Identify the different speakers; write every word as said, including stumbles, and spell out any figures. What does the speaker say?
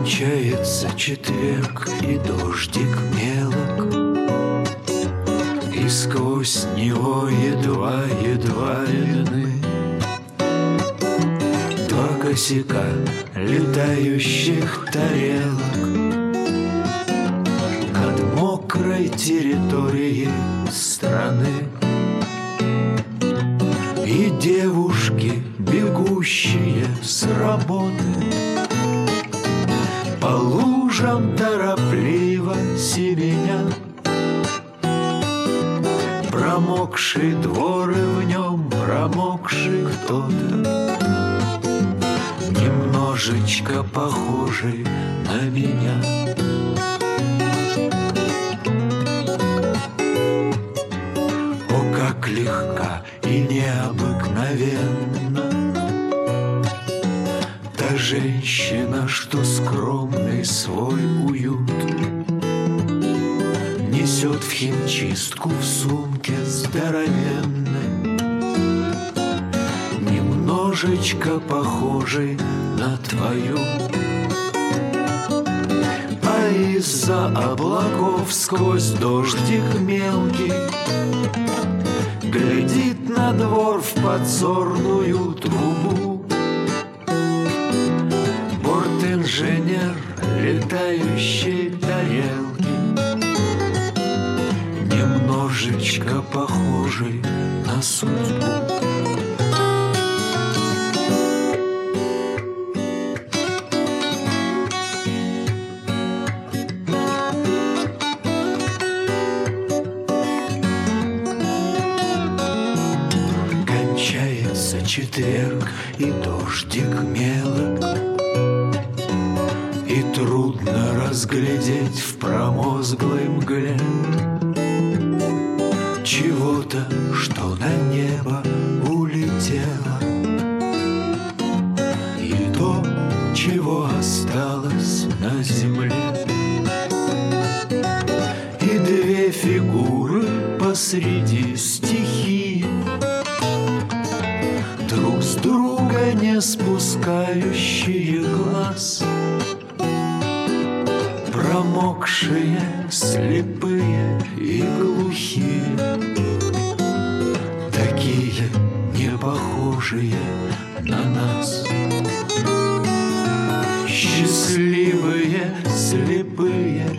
Speaker 1: Кончается четверг, и дождик мелок, и сквозь него едва-едва видны два косяка летающих тарелок над мокрой территорией страны. И девушки, бегущие с работы, по лужам торопливо семенят. Промокший двор, и в нем промокший кто-то, немножечко похожий на меня. О, как легка и необыкновенна та женщина, что скромный свой уют несет в химчистку в сумке здоровенной, немножечко похожей на твою. А из-за облаков сквозь дождик мелкий глядит на двор в подзорную трубу борт-инженер летающей тарелки, немножечко похожий на судьбу. Кончается четверг, и дождик мелок, и трудно разглядеть в промозглой мгле чего-то, что на небо улетело, и то, чего осталось на земле. И две фигуры посреди стихии, друг с друга не спускающие глаз, промокшие, слепые и глухие, такие не похожие на нас. Счастливые, слепые